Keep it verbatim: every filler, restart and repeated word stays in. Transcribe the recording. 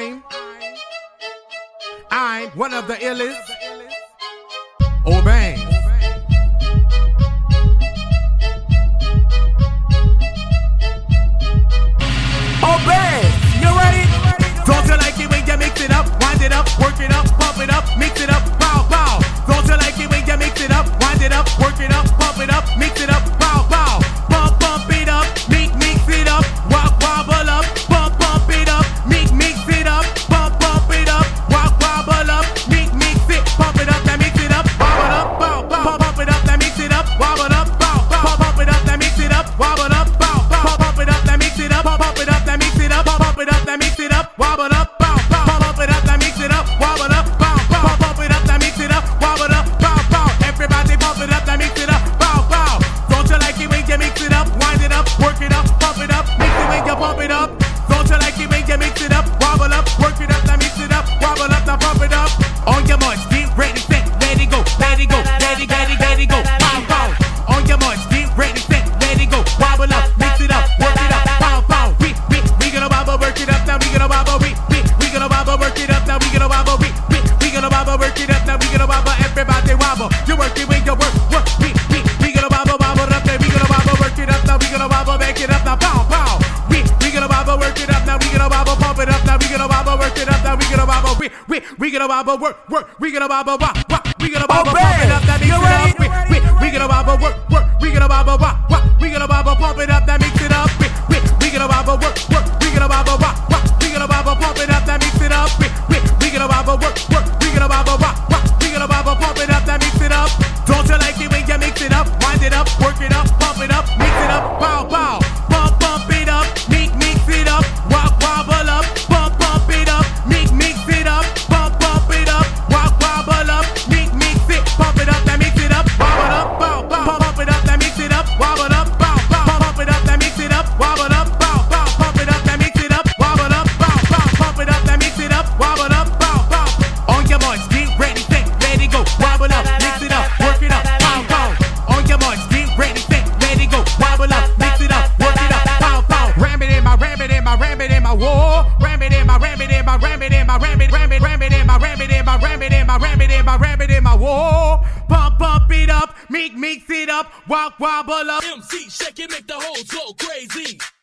I'm, I'm one of the illest. Oh, bang. Oh, bang. You ready? Don't you like it when you mix it up, wind it up, work it up, pump it up, mix it up, pow, pow. Don't you like it when you mix it up, wind it up, work it up, pump it up, mix it up, pow, pow. Pump, pump it up, mix, mix it up, walk, wobble up, pump, pump it up, mix, mix it up, pump, pump it up, walk, wobble up, mix, mix it, pump it up, then mix it up, wobble up, pow, pow. Pump, pump it up, then mix it up, wobble up, pow, pow. Pump, pump it up, then mix it up, wobble up, pow, pow. Pump, pump it up, then mix it up, pump, pump it up, then mix it up, pump, pump it up, then mix it up, wobble up, pow, pow. Pump, pump it up, then mix it up, wobble up, pow, pow. Pump, pump it up, then mix it up, wobble up, pow, pow. Everybody pump it up, then mix it up, pow, pow. Don't you like it when you mix it up, wind it up, work it up, pump it up, mix it when you pump it up. Don't you like it when you mix it up, wobble up, work it up, then mix it up, wobble up, then pump it up. On your march, get ready, set, let it go, let it go, let it, let it, let it go, pow, pow. On your march, get ready, set, let it go, wobble up, mix it up, work it up, pow, pow. We, we, we gonna wobble, work it up, now we gonna wobble, we, we, we gonna wobble, work it up, now we gonna wobble, we, we, we gonna wobble, work it up, now we gonna wobble, everybody wobble. You work it when you work, work, we, we, we gonna wobble, wobble up, now we gonna wobble, work it up, now we gonna wobble, make it up, now pow, pow. We, we gonna wobble, work it up, now we gonna wobble, pump it up, now we gonna wobble, work it up, now we gonna wobble, we, we, we gonna wobble, work, work, we gonna wobble, wop, wop, we gonna wobble, pump it up, that mix it up, we, we, we gonna wobble, work, work, we gonna wobble, wop, wop, we gonna wobble, pump it up, that mix it up, we, we, we gonna wobble, work, work, we gonna wobble, wop, wop, we gonna wobble, pump it up, that mix it up, we, we, we gonna wobble, work, work, we gonna wobble, wop, wop, we gonna wobble, pump it up, that mix it up. Don't you like it when you mix it up, wind it up, work it up, pump it up, mix it up, pow, pow. Pump, pump it up, mix, mix it up, walk, wobble up, pump, pump it up, mix, mix it up, pump, pump it up, walk, wobble up, mix, mix it, pump it up, then mix it up, wobble up, pow, pow. Pump, pump it up, then mix it up, wobble up, pow, pow. Pump, pump it up, then mix it up, wobble up, pow, pow. Pump it up, then mix it up, wobble up, pow, pow. Pump it up, then mix it up, wobble up, pow, pow. On your march, get ready, set, let it go, wobble up, mix it up, work it up, pow, pow. On your march, get ready, set, let it go, wobble up, mix it up, work it up, pow, pow. Ram it in my, ram it in my, ram it in my war. Ram it in my, ram it in my, ram it in my, ram it, ram it, ram it in my, ram it in my, ram it in my, ram it in my, ram it in my war. Pump, pump it up, mix, mix it up, walk, wobble up. M C, shake it, make the hoes go crazy.